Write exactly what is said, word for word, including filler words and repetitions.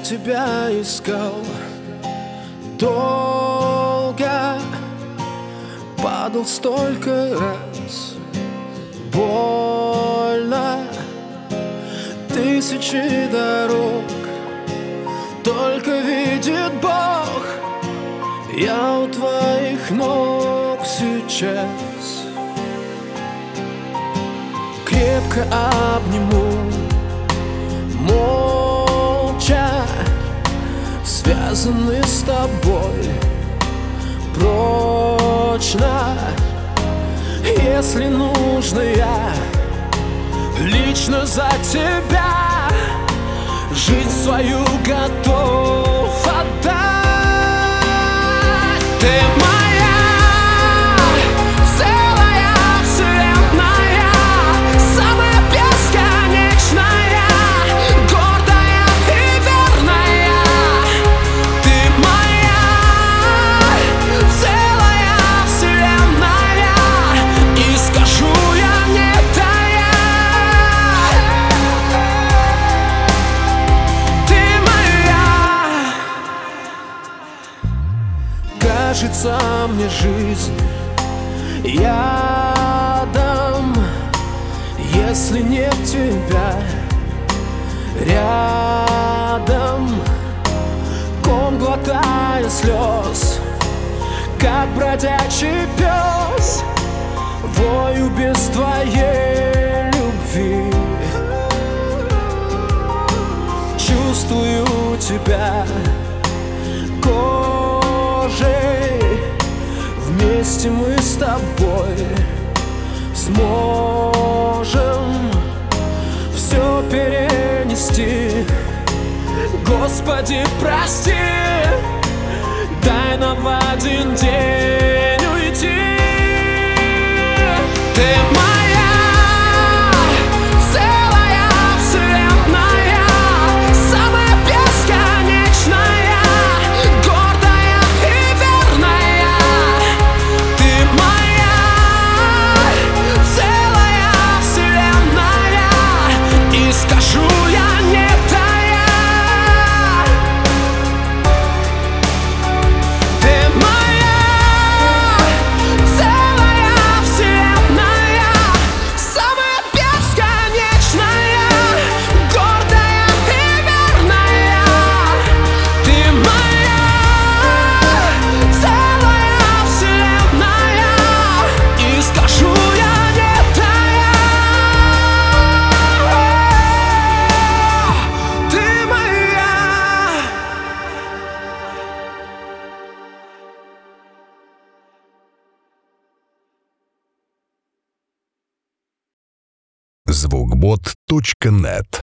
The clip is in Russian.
тебя искал долго, падал столько раз, больно, тысячи дорог, только видит Бог, я у твоих ног сейчас. Крепко обниму, молча, связаны с тобой прочно. Если нужно, я лично за тебя жизнь свою готов отдать. Ты моя целая вселенная, самая бесконечная, гордая и верная. Ты моя целая вселенная, и скажу я не тая. Ты моя. Кажется мне жизнь ядом, если нет тебя рядом. Ком глотая слез, как бродячий пес, вою без твоей любви. Чувствую тебя кожей, вместе мы с тобой сможем все перенести. Господи, прости, дай нам в один день уйти. Ты моя целая вселенная, самая бесконечная, гордая и верная. Ты моя целая вселенная, и скажу я не тая. Ты моя целая вселенная, самая бесконечная, гордая и верная. Ты моя целая вселенная, и скажу я не тая. Ты моя. звукбот точка нет